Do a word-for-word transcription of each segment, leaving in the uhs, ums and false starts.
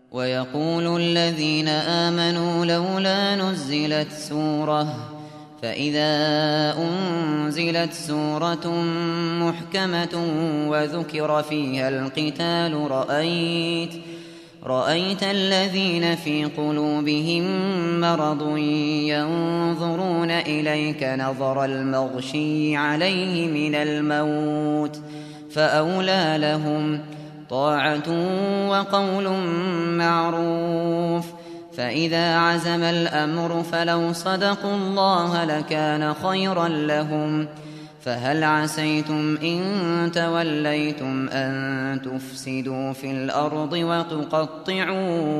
ويقول الذين آمنوا لولا نزلت سورة فإذا أنزلت سورة محكمة وذكر فيها القتال رأيت رأيت الذين في قلوبهم مرض ينظرون إليك نظر المغشي عليه من الموت فأولى لهم طاعة وقول معروف. فإذا عزم الأمر فلو صدقوا الله لكان خيرا لهم. فهل عسيتم إن توليتم أن تفسدوا في الأرض وتقطعوا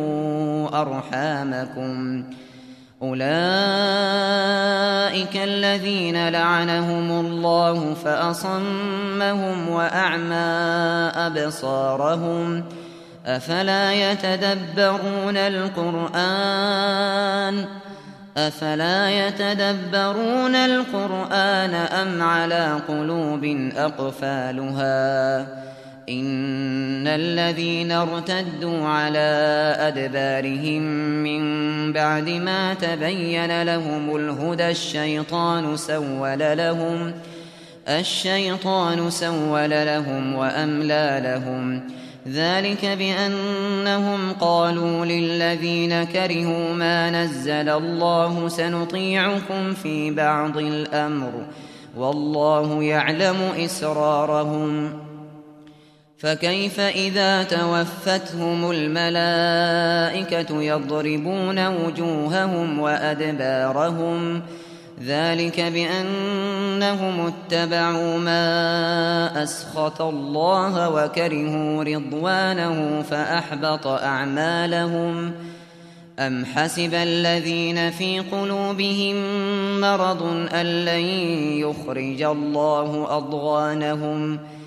أرحامكم؟ أولئك الذين لعنهم الله فأصمهم وأعمى أبصارهم أفلا يتدبرون القرآن أفلا يتدبرون القرآن أم على قلوب أقفالها؟ إن الذين ارتدوا على أدبارهم من بعد ما تبين لهم الهدى الشيطان سول لهم الشيطان سول لهم وأملى لهم. ذلك بأنهم قالوا للذين كرهوا ما نزل الله سنطيعكم في بعض الأمر والله يعلم إسرارهم. فكيف إذا توفتهم الملائكة يضربون وجوههم وأدبارهم؟ ذلك بأنهم اتبعوا ما أسخط الله وكرهوا رضوانه فأحبط أعمالهم. أم حسب الذين في قلوبهم مرض أن لن يخرج الله أضغانهم